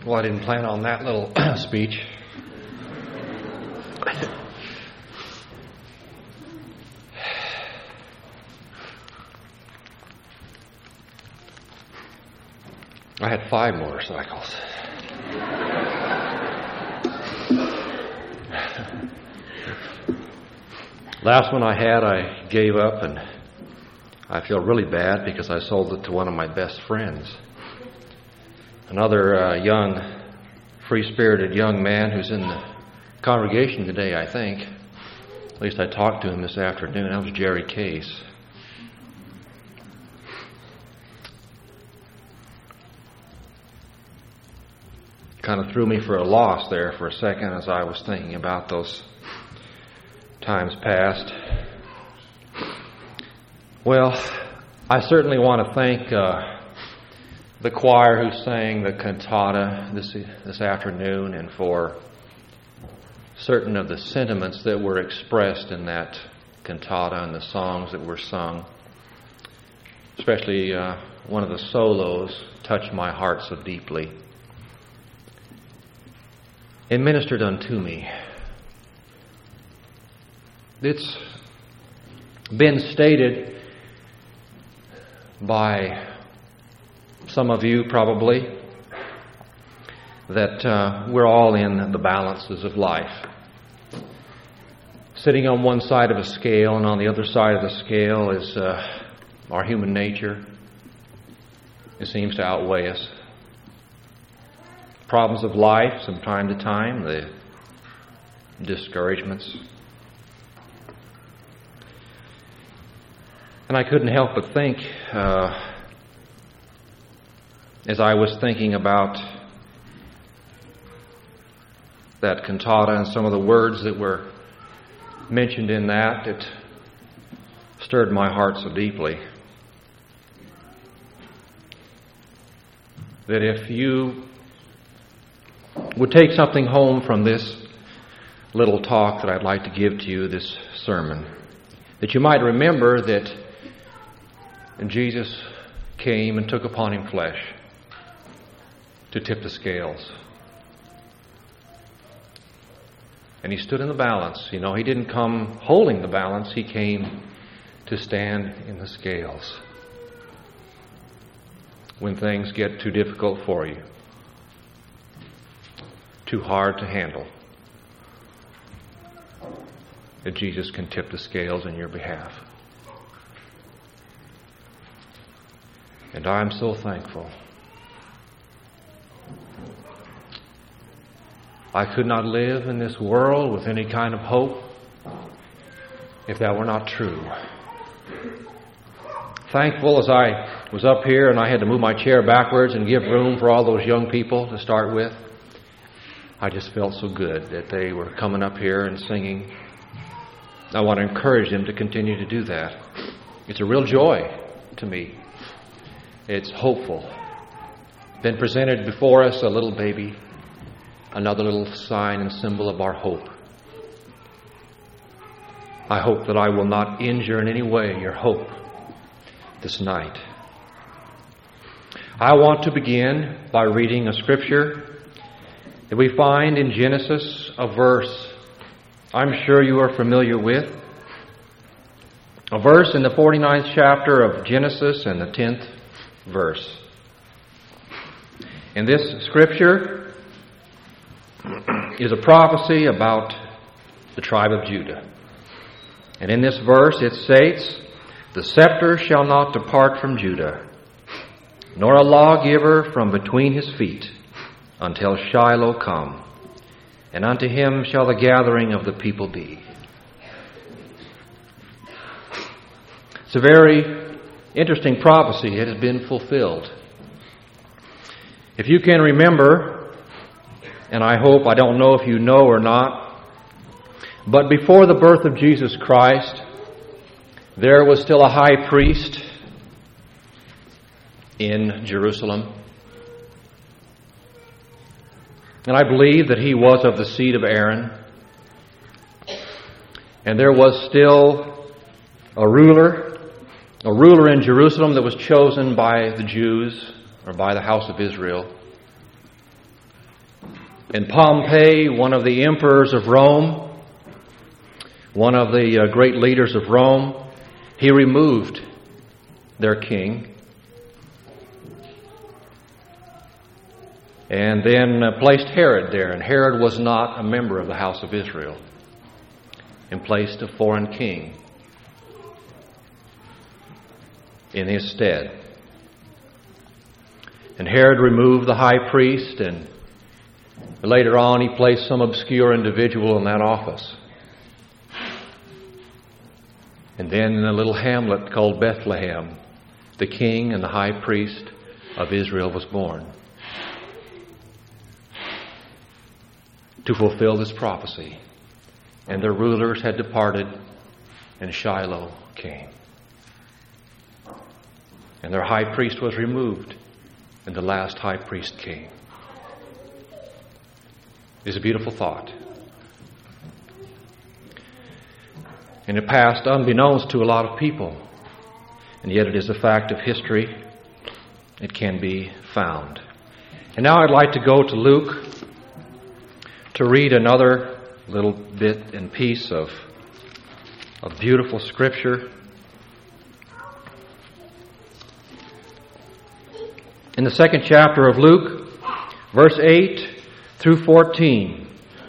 Well, I didn't plan on that little speech. I had 5 motorcycles. Last one I had, I gave up, and I feel really bad because I sold it to one of my best friends. Another young, free-spirited young man who's in the congregation today, I think. At least I talked to him this afternoon. That was Jerry Case. Kind of threw me for a loss there for a second as I was thinking about those times past. Well, I certainly want to thank the choir who sang the cantata this afternoon, and for certain of the sentiments that were expressed in that cantata and the songs that were sung. Especially one of the solos touched my heart so deeply. It ministered unto me. It's been stated by some of you probably that we're all in the balances of life. Sitting on one side of a scale, and on the other side of the scale is our human nature. It seems to outweigh us. Problems of life from time to time, the discouragements. And I couldn't help but think, as I was thinking about that cantata and some of the words that were mentioned in that, it stirred my heart so deeply. That if you would take something home from this little talk that I'd like to give to you, this sermon, that you might remember that Jesus came and took upon him flesh to tip the scales. And he stood in the balance. You know, he didn't come holding the balance. He came to stand in the scales when things get too difficult for you, too hard to handle. That Jesus can tip the scales in your behalf. And I'm so thankful. I could not live in this world with any kind of hope if that were not true. Thankful as I was up here and I had to move my chair backwards and give room for all those young people to start with. I just felt so good that they were coming up here and singing. I want to encourage them to continue to do that. It's a real joy to me. It's hopeful. Been presented before us a little baby, another little sign and symbol of our hope. I hope that I will not injure in any way your hope this night. I want to begin by reading a scripture that we find in Genesis, a verse I'm sure you are familiar with. A verse in the 49th chapter of Genesis and the 10th verse. And this scripture is a prophecy about the tribe of Judah. And in this verse it states, "The scepter shall not depart from Judah, nor a lawgiver from between his feet, until Shiloh come, and unto him shall the gathering of the people be." It's a very interesting prophecy. It has been fulfilled. If you can remember, and I don't know if you know or not, but before the birth of Jesus Christ, there was still a high priest in Jerusalem. And I believe that he was of the seed of Aaron. And there was still a ruler in Jerusalem that was chosen by the Jews, or by the house of Israel. And Pompey, one of the emperors of Rome, one of the great leaders of Rome, he removed their king and then placed Herod there. And Herod was not a member of the house of Israel, and placed a foreign king in his stead. And Herod removed the high priest, and later on he placed some obscure individual in that office. And then in a little hamlet called Bethlehem, the king and the high priest of Israel was born to fulfill this prophecy. And their rulers had departed, and Shiloh came. And their high priest was removed, and the last high priest came. It is a beautiful thought. And it passed unbeknownst to a lot of people. And yet it is a fact of history. It can be found. And now I'd like to go to Luke to read another little bit and piece of beautiful Scripture. In the 2nd chapter of Luke, verse 8 through 14.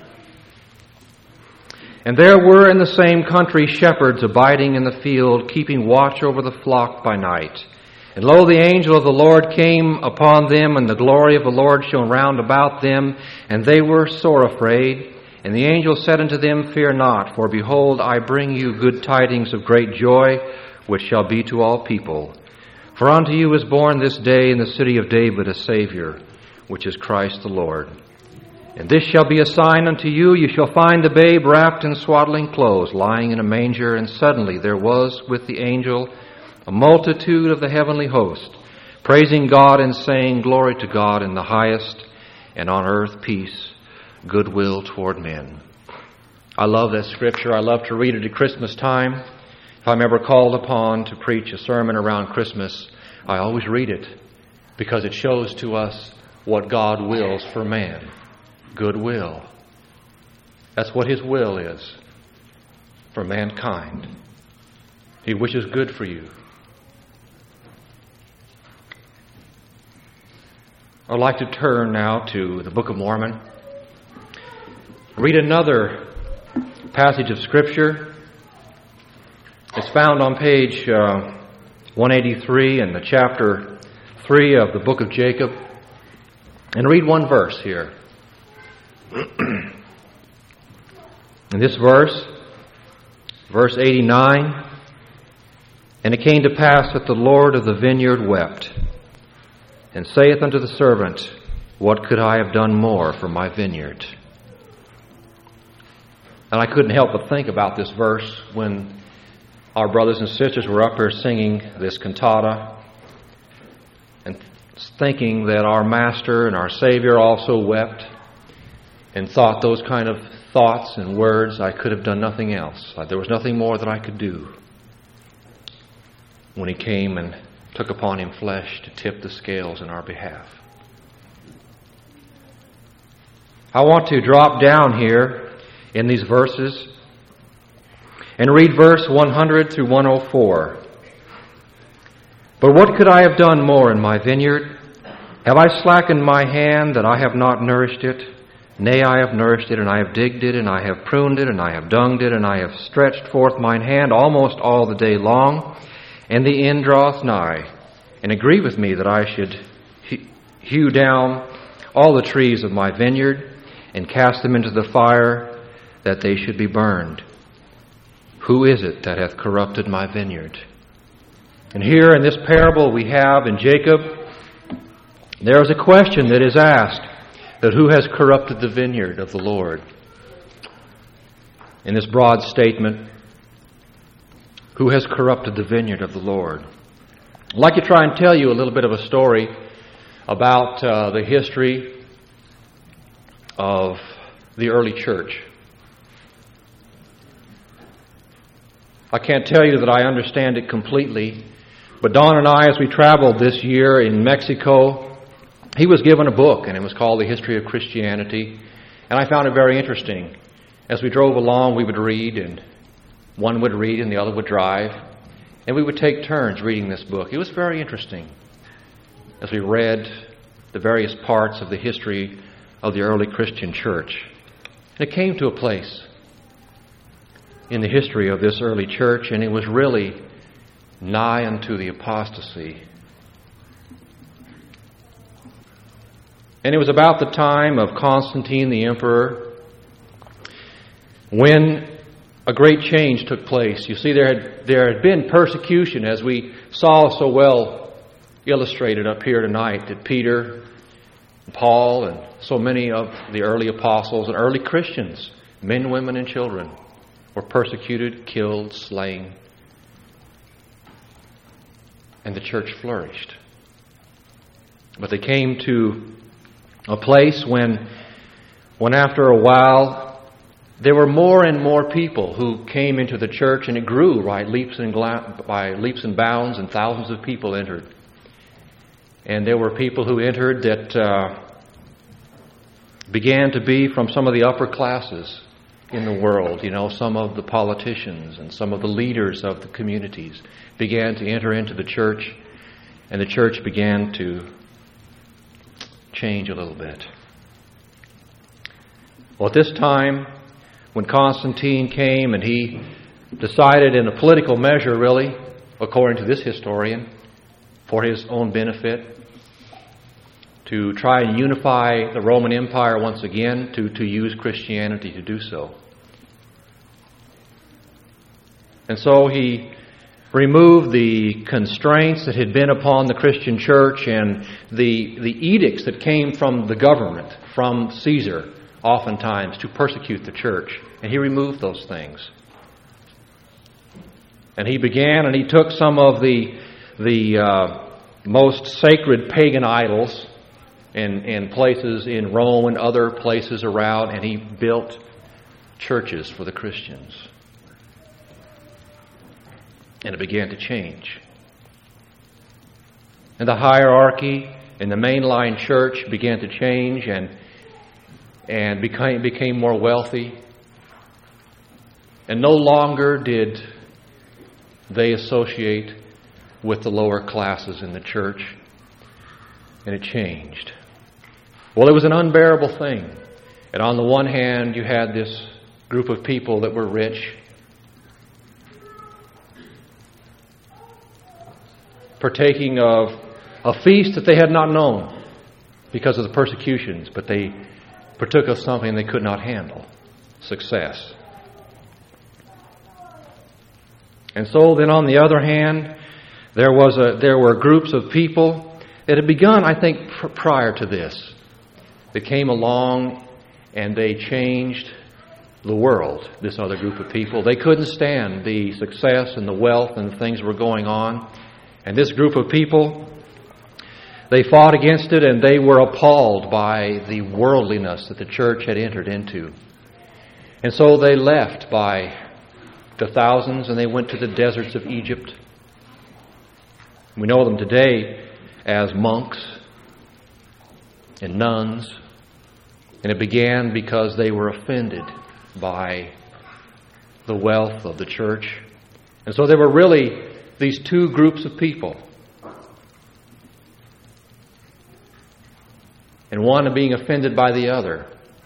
And there were in the same country shepherds abiding in the field, keeping watch over the flock by night. And lo, the angel of the Lord came upon them, and the glory of the Lord shone round about them, and they were sore afraid. And the angel said unto them, Fear not, for behold, I bring you good tidings of great joy, which shall be to all people. For unto you is born this day in the city of David a Savior, which is Christ the Lord. And this shall be a sign unto you, you shall find the babe wrapped in swaddling clothes, lying in a manger. And suddenly there was with the angel a multitude of the heavenly host, praising God and saying, Glory to God in the highest, and on earth peace, goodwill toward men. I love that Scripture. I love to read it at Christmas time. If I'm ever called upon to preach a sermon around Christmas, I always read it, because it shows to us what God wills for man. Goodwill. That's what His will is for mankind. He wishes good for you. I'd like to turn now to the Book of Mormon. Read another passage of Scripture. It's found on page 183 in the chapter 3 of the book of Jacob. And read one verse here. In this verse, verse 89, And it came to pass that the Lord of the vineyard wept, and saith unto the servant, What could I have done more for my vineyard? And I couldn't help but think about this verse when our brothers and sisters were up here singing this cantata, and thinking that our Master and our Savior also wept, and thought those kind of thoughts and words. I could have done nothing else. There was nothing more that I could do when He came and took upon Him flesh to tip the scales in our behalf. I want to drop down here in these verses and read verse 100 through 104. But what could I have done more in my vineyard? Have I slackened my hand that I have not nourished it? Nay, I have nourished it, and I have digged it, and I have pruned it, and I have dunged it, and I have stretched forth mine hand almost all the day long, and the end draweth nigh. And it grieveth me that I should hew down all the trees of my vineyard, and cast them into the fire, that they should be burned. Who is it that hath corrupted my vineyard? And here in this parable we have in Jacob, there is a question that is asked, that who has corrupted the vineyard of the Lord? In this broad statement, who has corrupted the vineyard of the Lord? I'd like to try and tell you a little bit of a story about the history of the early church. I can't tell you that I understand it completely, but Dawn and I, as we traveled this year in Mexico, he was given a book, and it was called The History of Christianity. And I found it very interesting. As we drove along, we would read, and one would read and the other would drive. And we would take turns reading this book. It was very interesting as we read the various parts of the history of the early Christian church. And it came to a place in the history of this early church, and it was really nigh unto the apostasy. And it was about the time of Constantine the emperor when a great change took place. You see, there had been persecution, as we saw so well illustrated up here tonight, that Peter, and Paul, and so many of the early apostles and early Christians, men, women, and children, were persecuted, killed, slain, and the church flourished. But they came to a place when after a while, there were more and more people who came into the church, and it grew by leaps and bounds, and thousands of people entered. And there were people who entered that began to be from some of the upper classes in the world. You know, some of the politicians and some of the leaders of the communities began to enter into the church, and the church began to change a little bit. Well, at this time, when Constantine came and he decided in a political measure, really, according to this historian, for his own benefit, to try and unify the Roman Empire once again, to use Christianity to do so. And so he removed the constraints that had been upon the Christian church and the edicts that came from the government, from Caesar, oftentimes, to persecute the church. And he removed those things. And he began, and he took some of the most sacred pagan idols in places in Rome and other places around, and he built churches for the Christians. And it began to change. And the hierarchy in the mainline church began to change and became more wealthy. And no longer did they associate with the lower classes in the church. And it changed. Well, it was an unbearable thing. And on the one hand, you had this group of people that were rich, partaking of a feast that they had not known because of the persecutions, but they partook of something they could not handle: success. And so then on the other hand, there were groups of people that had begun, I think, prior to this, that came along and they changed the world, this other group of people. They couldn't stand the success and the wealth and the things that were going on. And this group of people, they fought against it, and they were appalled by the worldliness that the church had entered into. And so they left by the thousands, and they went to the deserts of Egypt. We know them today as monks and nuns. And it began because they were offended by the wealth of the church. And so there were really these two groups of people. And one being offended by the other.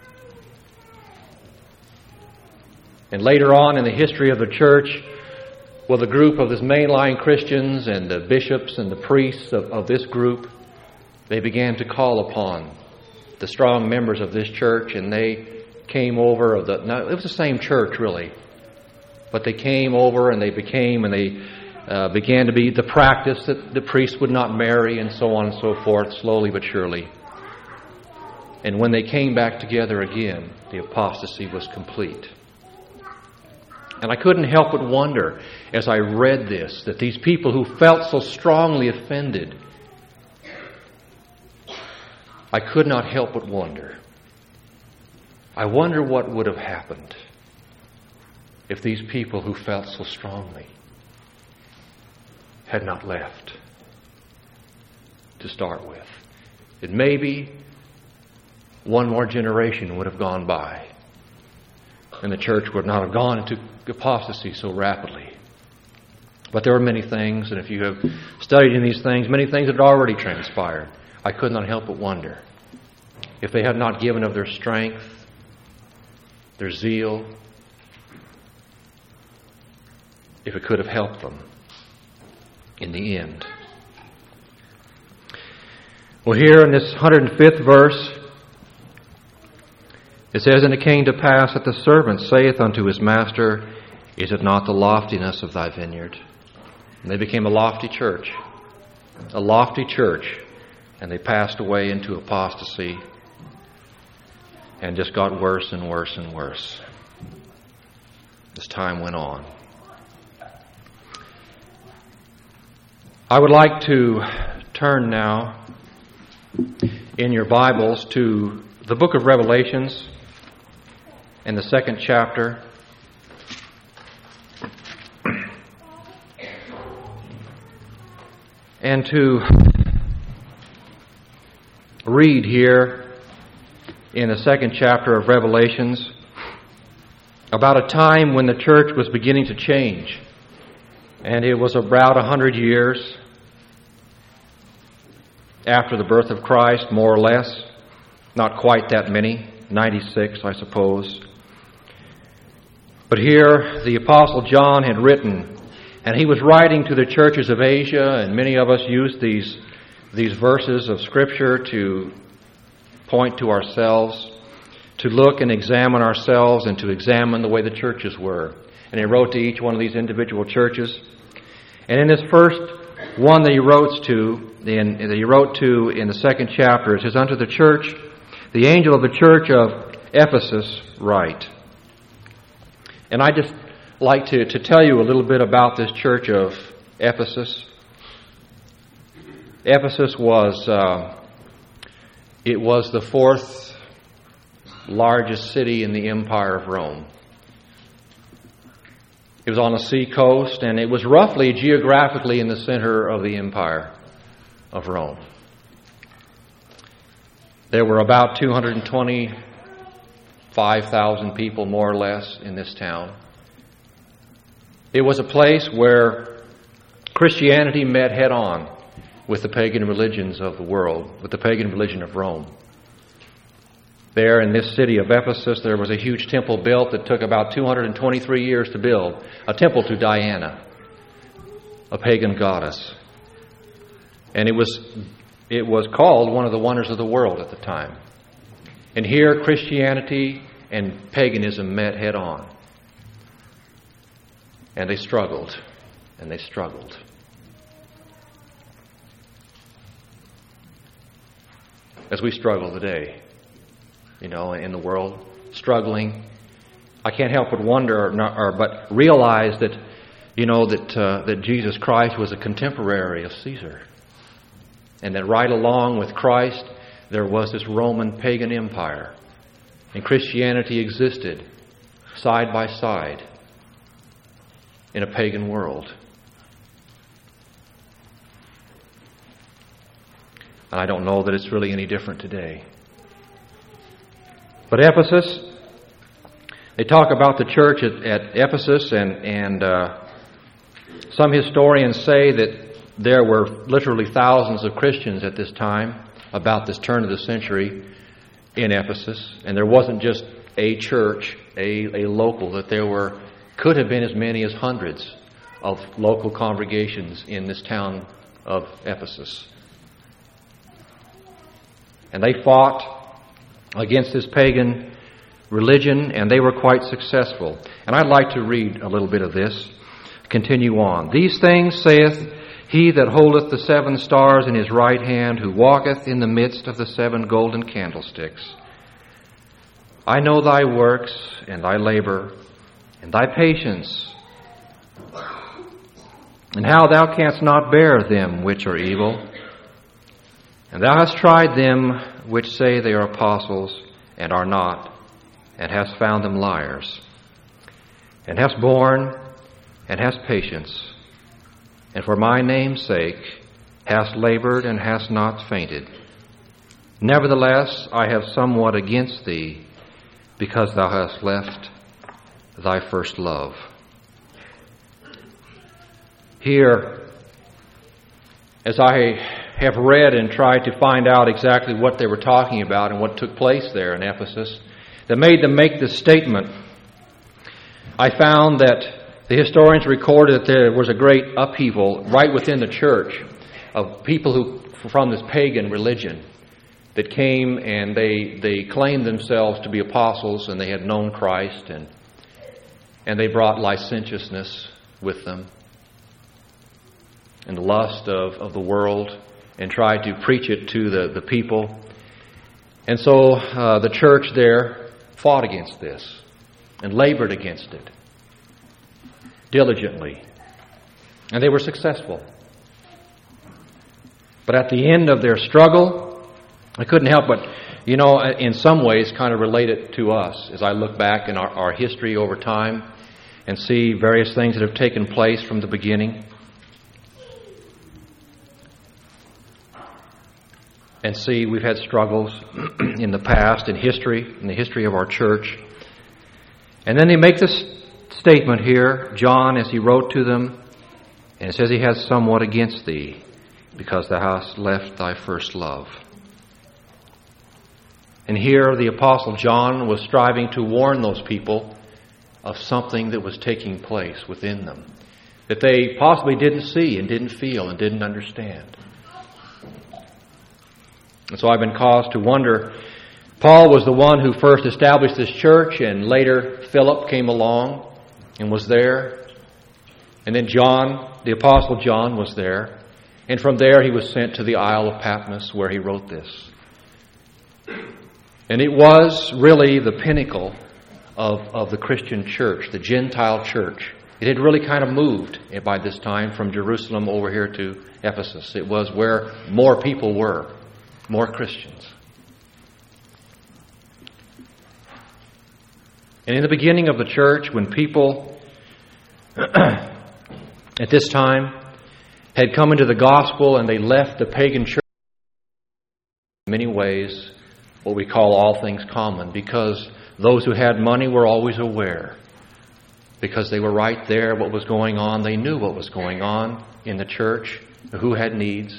And later on in the history of the church, well, the group of this mainline Christians and the bishops and the priests of this group, they began to call upon the strong members of this church, and they came over. Now, it was the same church, really. But they came over and they began to be the practice that the priests would not marry, and so on and so forth, slowly but surely. And when they came back together again, the apostasy was complete. And I couldn't help but wonder, as I read this, that these people who felt so strongly offended, I could not help but wonder. I wonder what would have happened if these people who felt so strongly had not left to start with. that maybe one more generation would have gone by and the church would not have gone into apostasy so rapidly. But there were many things, and if you have studied in these things, many things had already transpired. I could not help but wonder if they had not given of their strength, their zeal, if it could have helped them in the end. Well, here in this 105th verse, it says, "And it came to pass that the servant saith unto his master, Is it not the loftiness of thy vineyard?" And they became a lofty church, and they passed away into apostasy and just got worse and worse and worse as time went on. I would like to turn now in your Bibles to the book of Revelations in the 2nd chapter. And to read here in the 2nd chapter of Revelations about a time when the church was beginning to change. And it was about 100 years after the birth of Christ, more or less. Not quite that many, 96, I suppose. But here the Apostle John had written, and he was writing to the churches of Asia, and many of us use these verses of Scripture to point to ourselves, to look and examine ourselves, and to examine the way the churches were. And he wrote to each one of these individual churches. And in this first one that he wrote to in the 2nd chapter, it says, "Unto the church, the angel of the church of Ephesus write." And I just like to tell you a little bit about this church of Ephesus. Ephesus was the 4th largest city in the Empire of Rome. It was on the sea coast, and it was roughly geographically in the center of the Empire of Rome. There were about 225,000 people, more or less, in this town. It was a place where Christianity met head-on with the pagan religions of the world, with the pagan religion of Rome. There in this city of Ephesus, there was a huge temple built that took about 223 years to build, a temple to Diana, a pagan goddess. And it was called one of the wonders of the world at the time. And here Christianity and paganism met head on. And they struggled, and they struggled. As we struggle today, in the world, struggling, I can't help but wonder, but realize that, that Jesus Christ was a contemporary of Caesar. And that right along with Christ, there was this Roman pagan empire. And Christianity existed side by side in a pagan world. And I don't know that it's really any different today. But Ephesus, they talk about the church at Ephesus, and some historians say that there were literally thousands of Christians at this time, about this turn of the century in Ephesus. And there wasn't just a church, a local, that there could have been as many as hundreds of local congregations in this town of Ephesus. And they fought against this pagan religion, and they were quite successful. And I'd like to read a little bit of this. Continue on. "These things saith he that holdeth the 7 stars in his right hand, who walketh in the midst of the 7 golden candlesticks. I know thy works, and thy labor, and thy patience, and how thou canst not bear them which are evil. And thou hast tried them which say they are apostles, and are not, and hast found them liars. And hast borne, and hast patience, and for my name's sake hast labored, and hast not fainted. Nevertheless, I have somewhat against thee, because thou hast left thy first love. Here, as I have read and tried to find out exactly what they were talking about and what took place there in Ephesus that made them make this statement, I found that the historians recorded that there was a great upheaval right within the church of people who from this pagan religion that came and they claimed themselves to be apostles and they had known Christ and they brought licentiousness with them and the lust of the world and tried to preach it to the people. And so the church there fought against this and labored against it diligently. And they were successful. But at the end of their struggle, I couldn't help but, in some ways kind of relate it to us as I look back in our history over time and see various things that have taken place from the beginning. And see we've had struggles in the past, in the history of our church. And then they make this statement here, John, as he wrote to them, and it says he has somewhat against thee, because thou hast left thy first love. And here the Apostle John was striving to warn those people of something that was taking place within them, that they possibly didn't see and didn't feel and didn't understand. And so I've been caused to wonder, Paul was the one who first established this church, and later Philip came along and was there. And then John, the Apostle John, was there. And from there he was sent to the Isle of Patmos where he wrote this. And it was really the pinnacle of the Christian church, the Gentile church. It had really kind of moved by this time from Jerusalem over here to Ephesus. It was where more people were, more Christians. And in the beginning of the church, when people at this time had come into the gospel and they left the pagan church, in many ways, what we call all things common, because those who had money were always aware, because they were right there, what was going on. They knew what was going on in the church, who had needs.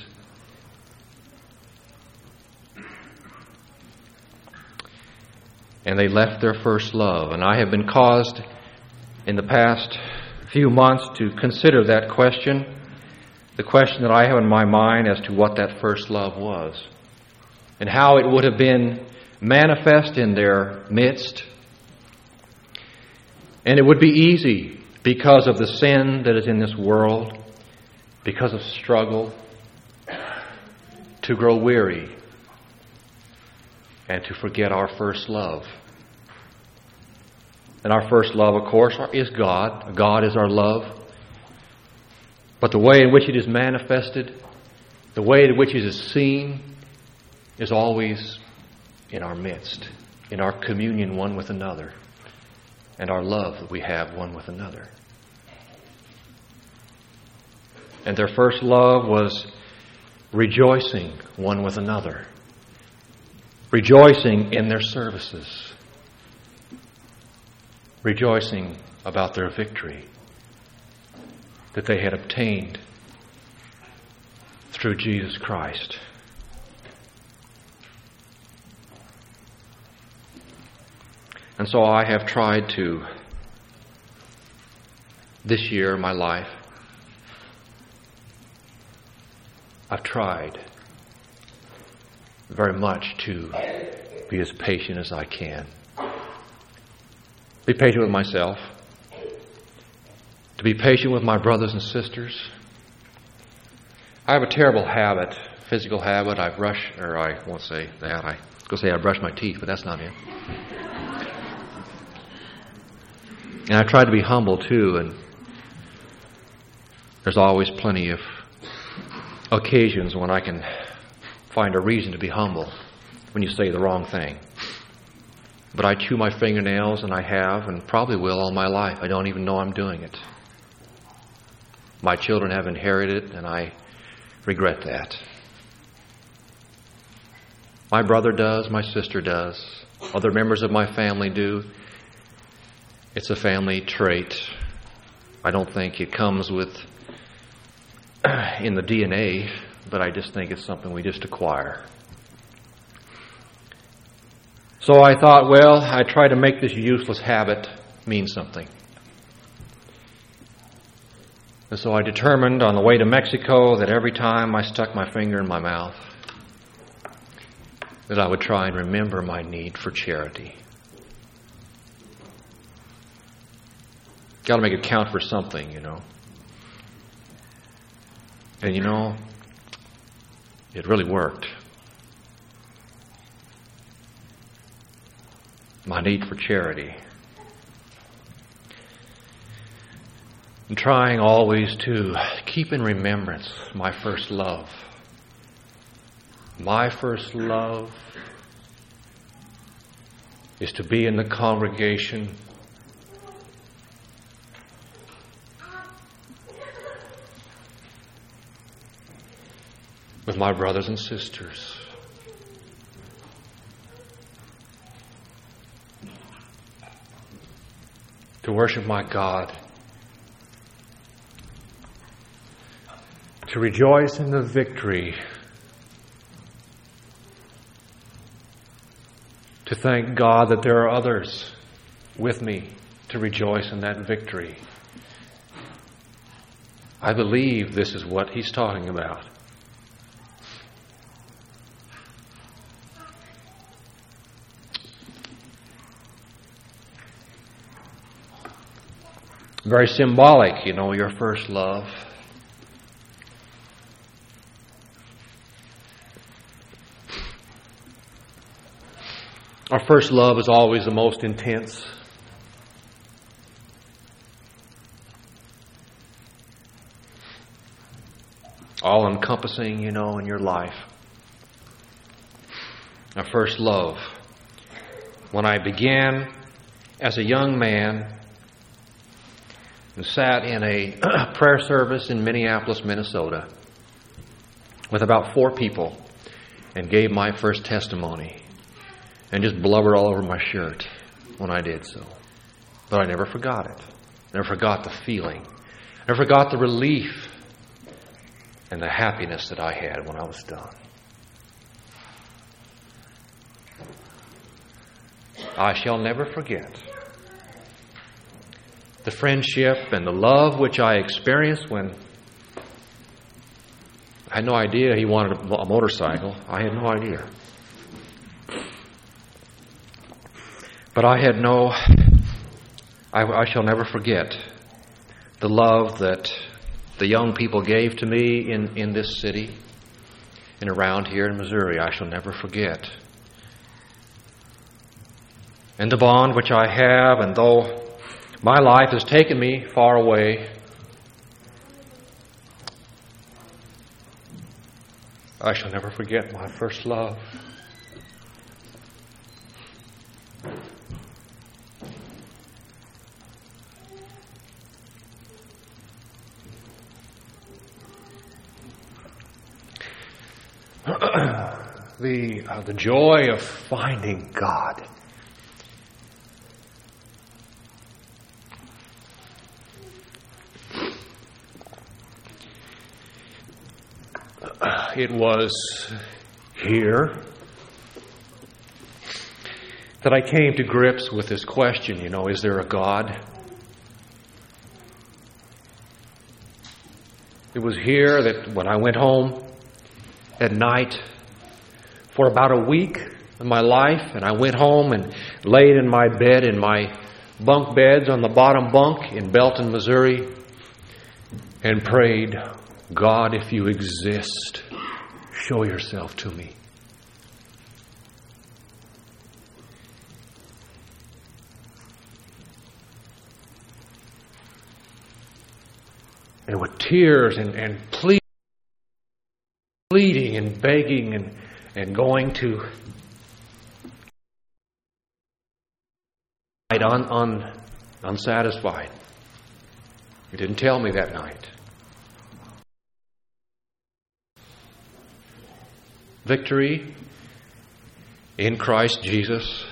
And they left their first love. And I have been caused in the past few months to consider that question, the question that I have in my mind as to what that first love was, and how it would have been manifest in their midst. And it would be easy, because of the sin that is in this world, because of struggle, to grow weary and to forget our first love. And our first love, of course, is God. God is our love. But the way in which it is manifested, the way in which it is seen, is always in our midst, in our communion one with another, and our love that we have one with another. And their first love was rejoicing one with another, rejoicing in their services, rejoicing about their victory that they had obtained through Jesus Christ. And so I have tried to, this year, my life, I've tried very much to be as patient as I can. Be patient with myself. To be patient with my brothers and sisters. I have a terrible habit, physical habit. I won't say that. I was going to say I brush my teeth, but that's not it. And I try to be humble too, and there's always plenty of occasions when I can find a reason to be humble when you say the wrong thing. But I chew my fingernails, and I have, and probably will all my life. I don't even know I'm doing it. My children have inherited it, and I regret that. My brother does, my sister does, other members of my family do. It's a family trait. I don't think it comes with in the DNA, but I just think it's something we just acquire. So I thought, well, I try to make this useless habit mean something. And so I determined on the way to Mexico that every time I stuck my finger in my mouth, that I would try and remember my need for charity. Got to make it count for something, you know. And you know, it really worked. My need for charity. And trying always to keep in remembrance my first love. My first love is to be in the congregation with my brothers and sisters. To worship my God. To rejoice in the victory. To thank God that there are others with me to rejoice in that victory. I believe this is what he's talking about. Very symbolic, you know, your first love. Our first love is always the most intense. All-encompassing, you know, in your life. Our first love. When I began as a young man and sat in a prayer service in Minneapolis, Minnesota, with about 4 people and gave my first testimony. And just blubbered all over my shirt when I did so. But I never forgot it. Never forgot the feeling. Never forgot the relief and the happiness that I had when I was done. I shall never forget the friendship and the love which I experienced when I had no idea he wanted a motorcycle. I had no idea. But I shall never forget the love that the young people gave to me in this city and around here in Missouri. I shall never forget. And the bond which I have, and though my life has taken me far away, I shall never forget my first love. The joy of finding God. It was here that I came to grips with this question, you know, is there a God? It was here that when I went home at night for about a week of my life, and I went home and laid in my bed in my bunk beds on the bottom bunk in Belton, Missouri, and prayed, God, if you exist, show yourself to me. And with tears and pleading and begging and going to unsatisfied. He didn't tell me that night. Victory in Christ Jesus,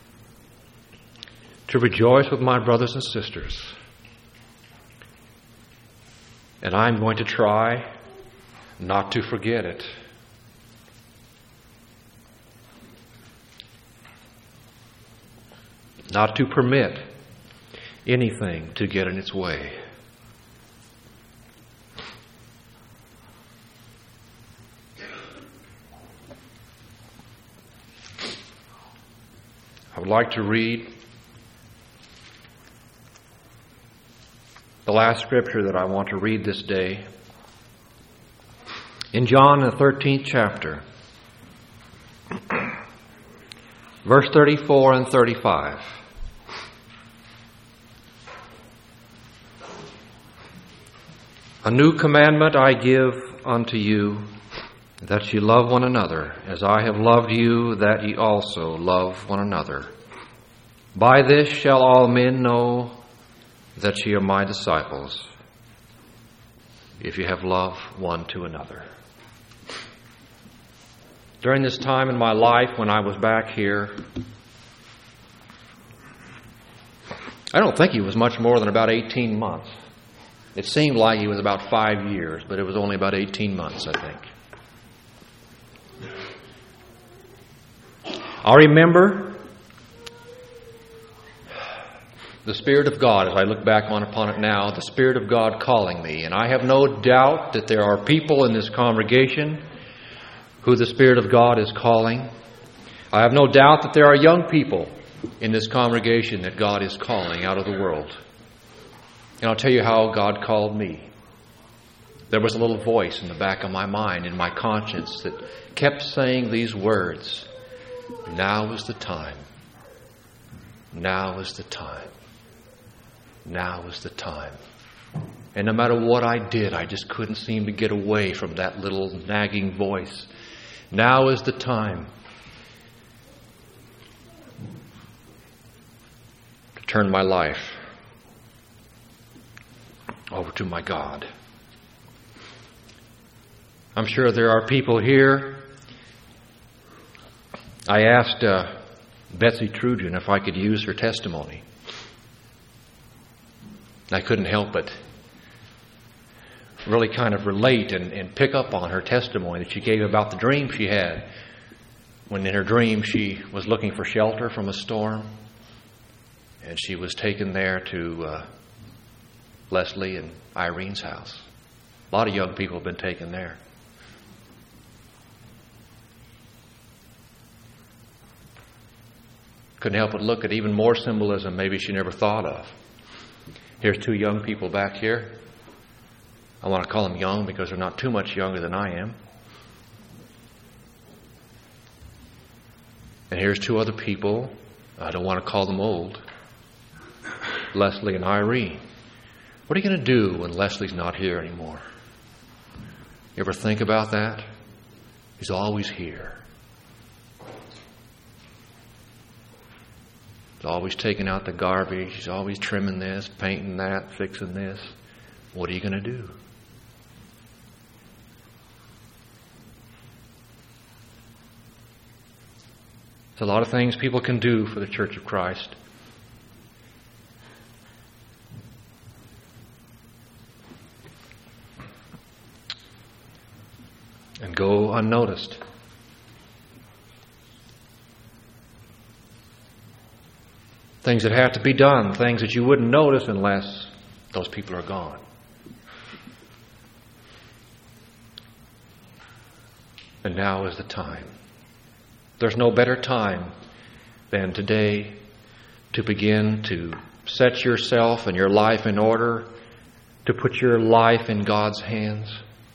to rejoice with my brothers and sisters. And I'm going to try not to forget it. Not to permit anything to get in its way. I would like to read the last scripture that I want to read this day. In John, the 13th chapter, verse 34 and 35. A new commandment I give unto you, that ye love one another, as I have loved you, that ye also love one another. By this shall all men know that ye are my disciples, if you have love one to another. During this time in my life when I was back here, I don't think he was much more than about 18 months. It seemed like he was about 5 years, but it was only about 18 months, I think. I remember the Spirit of God, as I look back upon it now, the Spirit of God calling me. And I have no doubt that there are people in this congregation who the Spirit of God is calling. I have no doubt that there are young people in this congregation that God is calling out of the world. And I'll tell you how God called me. There was a little voice in the back of my mind, in my conscience, that kept saying these words, "Now is the time. Now is the time. Now is the time." And no matter what I did, I just couldn't seem to get away from that little nagging voice. Now is the time to turn my life over to my God. I'm sure there are people here. I asked Betsy Trujan if I could use her testimony. I couldn't help but really kind of relate and pick up on her testimony that she gave about the dream she had when in her dream she was looking for shelter from a storm, and she was taken there to Leslie and Irene's house. A lot of young people have been taken there. Couldn't help but look at even more symbolism maybe she never thought of. Here's two young people back here. I want to call them young because they're not too much younger than I am. And here's two other people. I don't want to call them old. Leslie and Irene. What are you going to do when Leslie's not here anymore? You ever think about that? He's always here. He's always taking out the garbage. He's always trimming this, painting that, fixing this. What are you going to do? There's a lot of things people can do for the Church of Christ. And go unnoticed. Things that have to be done, things that you wouldn't notice unless those people are gone. And now is the time. There's no better time than today to begin to set yourself and your life in order, to put your life in God's hands.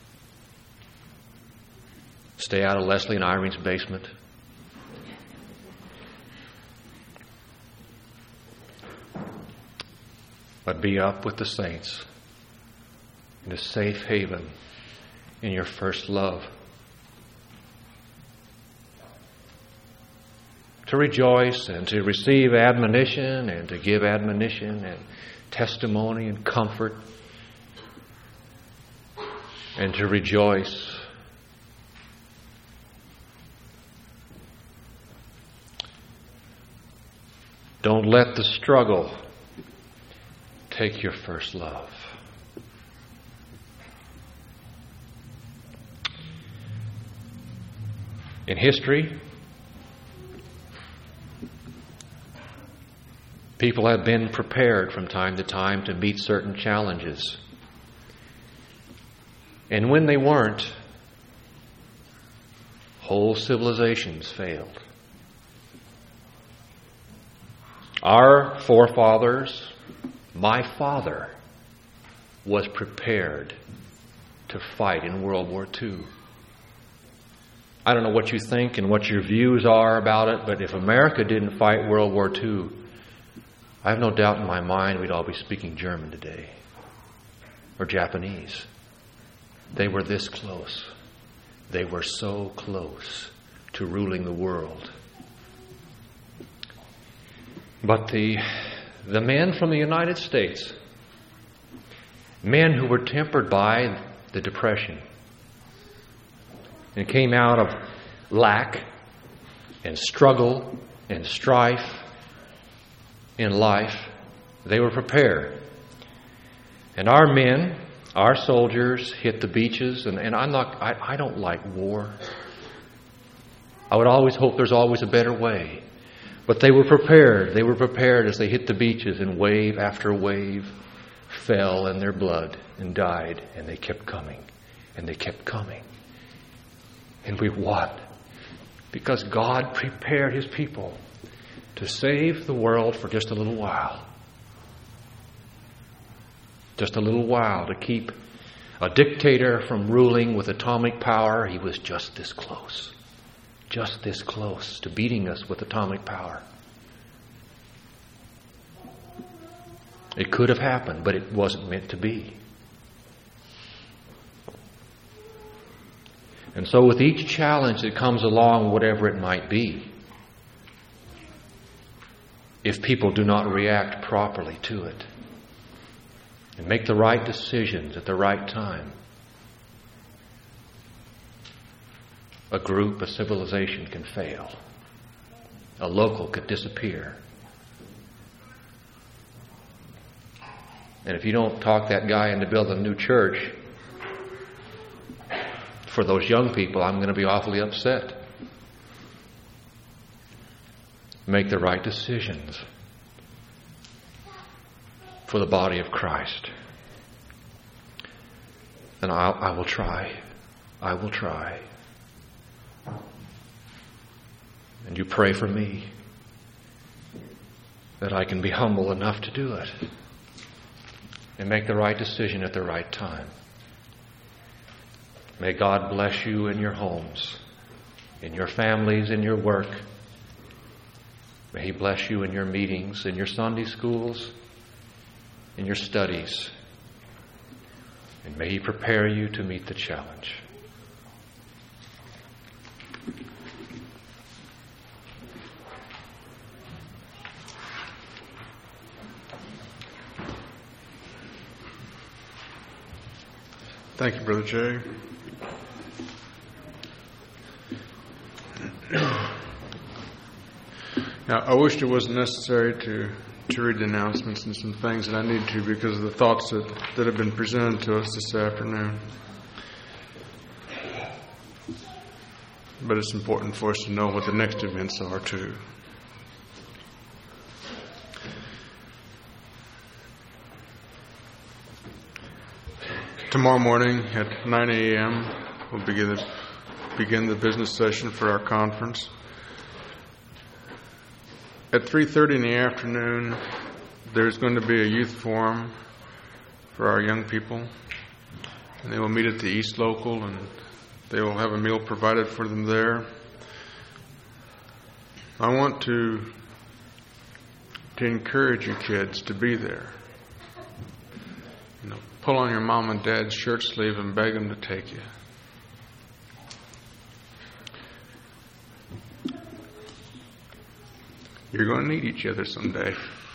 Stay out of Leslie and Irene's basement. But be up with the saints in a safe haven in your first love. To rejoice and to receive admonition and to give admonition and testimony and comfort, and to rejoice Don't let the struggle take your first love. In history, people have been prepared from time to time to meet certain challenges. And when they weren't, whole civilizations failed. Our forefathers, my father, was prepared to fight in World War II. I don't know what you think and what your views are about it, but if America didn't fight World War II, I have no doubt in my mind we'd all be speaking German today, or Japanese. They were this close. They were so close to ruling the world. But the men from the United States, men who were tempered by the Depression and came out of lack and struggle and strife in life, they were prepared. And our men, our soldiers, hit the beaches, and I don't like war. I would always hope there's always a better way. But they were prepared. They were prepared as they hit the beaches, and wave after wave fell in their blood and died, and they kept coming, and they kept coming. And we won because God prepared His people to save the world for just a little while. Just a little while to keep a dictator from ruling with atomic power. He was just this close to beating us with atomic power. It could have happened, but it wasn't meant to be. And so with each challenge that comes along, whatever it might be, if people do not react properly to it and make the right decisions at the right time, a group, a civilization can fail. A local could disappear. And if you don't talk that guy into building a new church, for those young people, I'm going to be awfully upset. Make the right decisions for the body of Christ. And I will try. I will try. And you pray for me that I can be humble enough to do it and make the right decision at the right time. May God bless you in your homes, in your families, in your work. May He bless you in your meetings, in your Sunday schools, in your studies. And may He prepare you to meet the challenge. Thank you, Brother Jay. Now, I wished it wasn't necessary to read the announcements and some things that I need to because of the thoughts that have been presented to us this afternoon. But it's important for us to know what the next events are, too. Tomorrow morning at 9 a.m., we'll begin the business session for our conference. At 3:30 in the afternoon, there's going to be a youth forum for our young people. And they will meet at the East Local, and they will have a meal provided for them there. I want to encourage you kids to be there. Pull on your mom and dad's shirt sleeve and beg them to take you. You're going to need each other someday.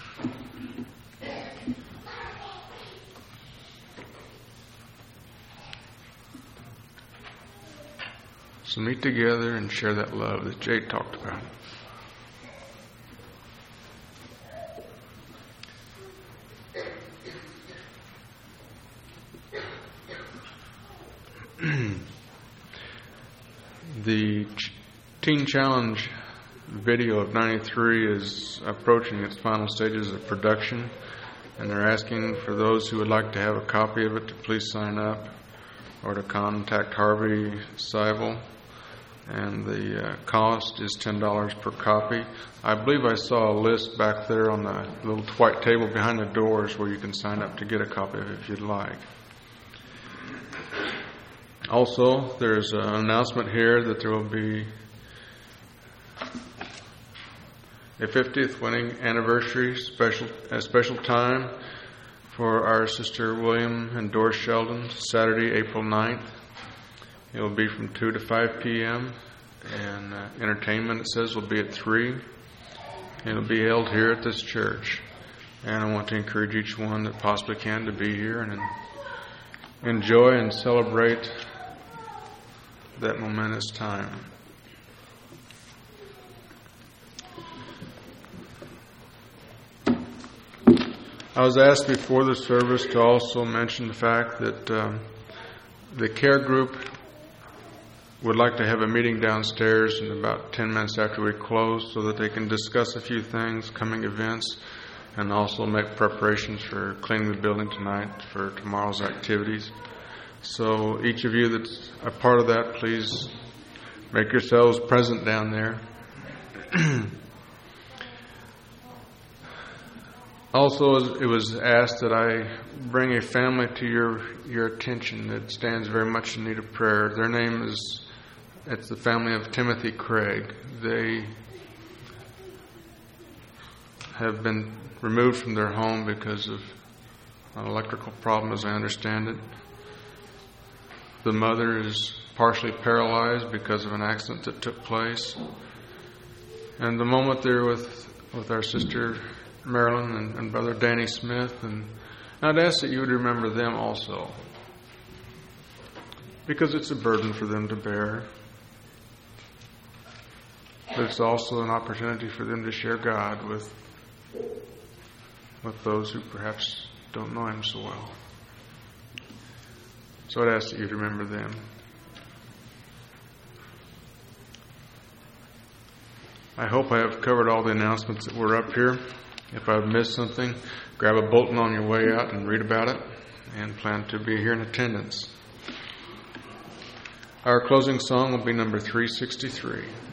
So meet together and share that love that Jay talked about. Teen Challenge video of 93 is approaching its final stages of production, and they're asking for those who would like to have a copy of it to please sign up or to contact Harvey Seibel. And the cost is $10 per copy. I believe I saw a list back there on the little white table behind the doors where you can sign up to get a copy of it if you'd like. Also, there's an announcement here that there will be a 50th wedding anniversary special time for our Sister William and Doris Sheldon, Saturday, April 9th. It will be from 2 to 5 p.m. and entertainment, it says, will be at 3. It will be held here at this church. And I want to encourage each one that possibly can to be here and enjoy and celebrate that momentous time. I was asked before the service to also mention the fact that the care group would like to have a meeting downstairs in about 10 minutes after we close so that they can discuss a few things, coming events, and also make preparations for cleaning the building tonight for tomorrow's activities. So each of you that's a part of that, please make yourselves present down there. Also, it was asked that I bring a family to your attention that stands very much in need of prayer. Their name is, it's the family of Timothy Craig. They have been removed from their home because of an electrical problem, as I understand it. The mother is partially paralyzed because of an accident that took place. And the moment they're with our sister Marilyn and Brother Danny Smith, and I'd ask that you would remember them also, because it's a burden for them to bear. But it's also an opportunity for them to share God with those who perhaps don't know Him so well. So I'd ask that you'd remember them. I hope I have covered all the announcements that were up here. If I've missed something, grab a bulletin on your way out and read about it, and plan to be here in attendance. Our closing song will be number 363.